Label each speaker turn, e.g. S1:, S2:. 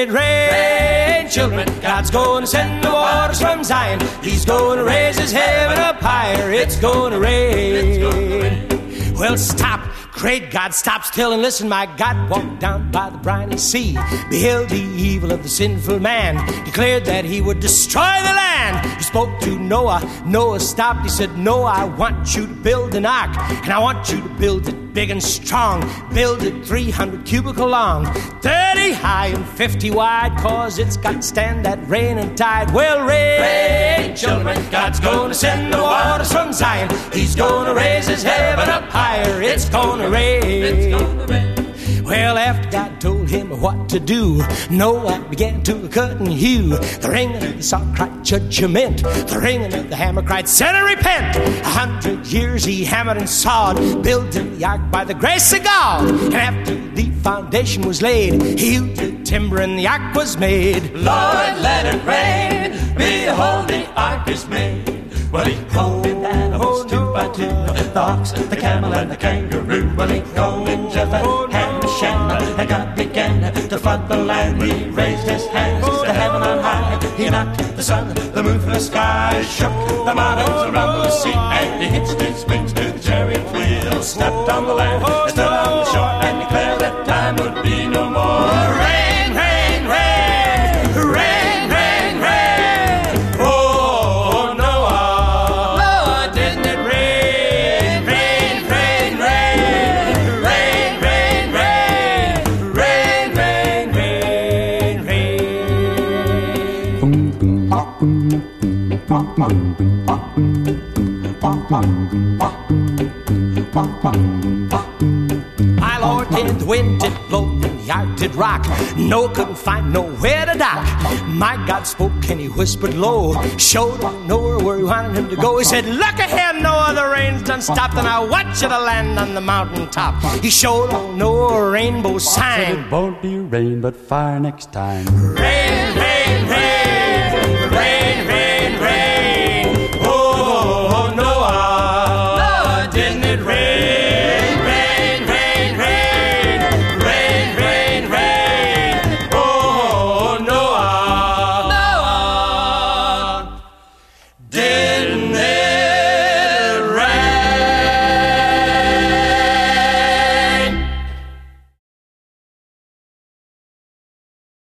S1: it rain, children? God's going to send the waters from Zion. He's going to raise his heaven up higher. It's going to rain. Well, stop. Great God, stop still and listen. My God walked down by the briny sea, beheld the evil of the sinful man, declared that he would destroy the land. He spoke to Noah. Noah stopped. He said, Noah, I want you to build an ark, and I want you to build it big and strong. Build it 300 cubical long, 30 high and 50 wide, cause it's got to stand that rain and tide. Well, rain, children, God's going to send the waters from Zion. He's going to raise his heaven up higher. It's going to rain. It's gonna rain. Well, after God told him what to do, Noah began to cut and hew. The ringing of the saw cried judgment. The ringing of the hammer cried, sinner, repent. 100 years he hammered and sawed, building the ark by the grace of God. And after the foundation was laid, he hewed the timber and the ark was made.
S2: Lord, let it rain. Behold, the ark is made. Well, he called in animals 2 by 2, the ox, the camel, and the kangaroo. Well, he called in Japheth, Ham, and Shem, and God began to flood the land. He raised his hands to heaven on high. He knocked the sun, the moon from the sky, shook the mountains and rumbled the sea, and he hitched his wings to the chariot wheel, stepped on the land, stood on the shore, and declared that time would be no more. Rain, rain, rain, rain, rain, rain. Oh, Noah, Lord, didn't it rain, rain, rain, rain, rain, rain, rain, rain, rain,
S1: My Lord, did the wind did blow and the ark did rock. Noah couldn't find nowhere to dock. My God spoke and he whispered low, showed him Noah where he wanted him to go. He said, look ahead, Noah, the rain's done stopped, and I want you to land on the mountaintop. He showed old Noah a rainbow sign.
S3: Said it won't be rain but fire next time.
S1: Rain, rain.